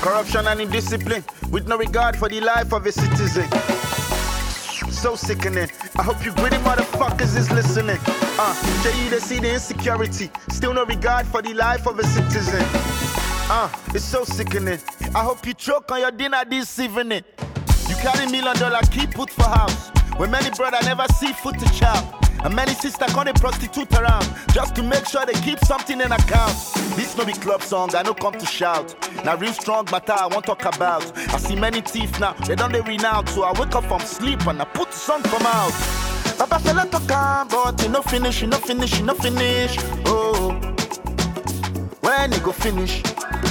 Corruption and indiscipline, with no regard for the life of a citizen. So sickening. I hope you gritty motherfuckers is listening. Jay, they see the insecurity, still no regard for the life of a citizen. It's so sickening. I hope you choke on your dinner this evening. You carry $1 million key put for house, when many brother never see food to chow. And many sisters can't prostitute around, just to make sure they keep something in account. This no be club song, I no come to shout. Now real strong matter I want talk about. I see many thieves now, they don't they renounce. So I wake up from sleep and I put the song come out. Papa fella talk but you no finish, you no finish, you no finish. Oh, when you go finish?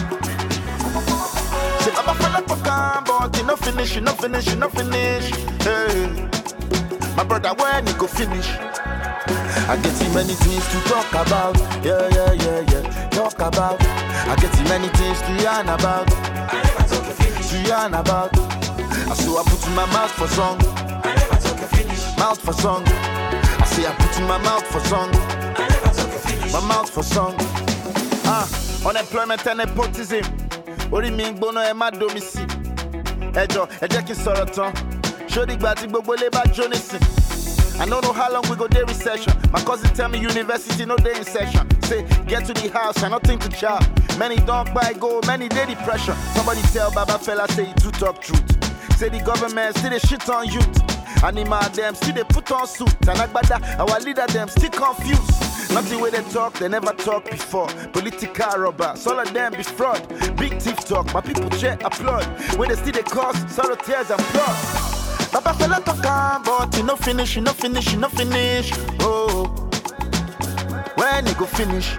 Say Papa fella talk but you no finish, you no finish, you no finish. Hey, my brother, when you go finish? I get too many things to talk about. Yeah. Talk about. I get too many things to yarn about. I never talk a finish. To yarn about. So I put in my mouth for song. I never talk a finish. Mouth for song. I say I put in my mouth for song. I never talk a finish. My mouth for song. Unemployment and nepotism. Ori mi ngbono e ma domisi. Ejo, e je ki soro tan. Show the gba ti gbogbo le ba Jonison. I don't know how long we go day recession. My cousin tell me university no day in session. Say get to the house and nothing to chop. Many don't buy gold, many day depression. Somebody tell Baba fella say he too talk truth. Say the government still they shit on youth. Animal them still they put on suit. And Agbada, our leader them still confused. Nothing where they talk, they never talk before. Political robbers, all of them be fraud. Big thief talk, my people cheer applaud. When they still they cause sorrow, tears and blood. Papa fella talk but you no finish, you no finish, you no finish. Oh, when you go finish?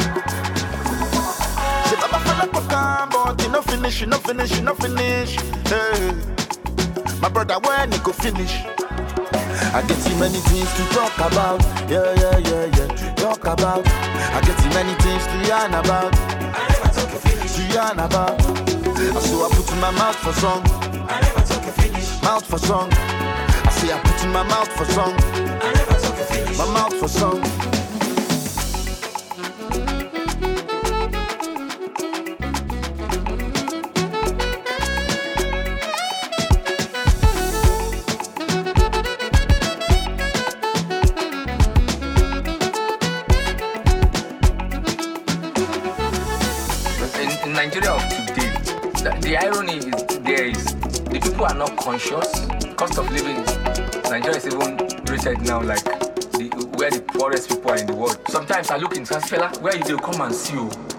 Say Papa fella talk but you no finish, you no finish, you no finish. Hey, my brother, when you go finish? I get too many things to talk about. Yeah. Talk about. I get too many things to yarn about. I never talk a finish. To yarn about. So I put in my mouth for song. I never talk a finish. Mouth for song. I say I put in my mouth for song. I never talk a finish. My mouth for song. In Nigeria of today, the irony is the people are not conscious. Cost of living, Nigeria is even rated now like where the poorest people are in the world. Sometimes I look in Fela, where you do come and see you.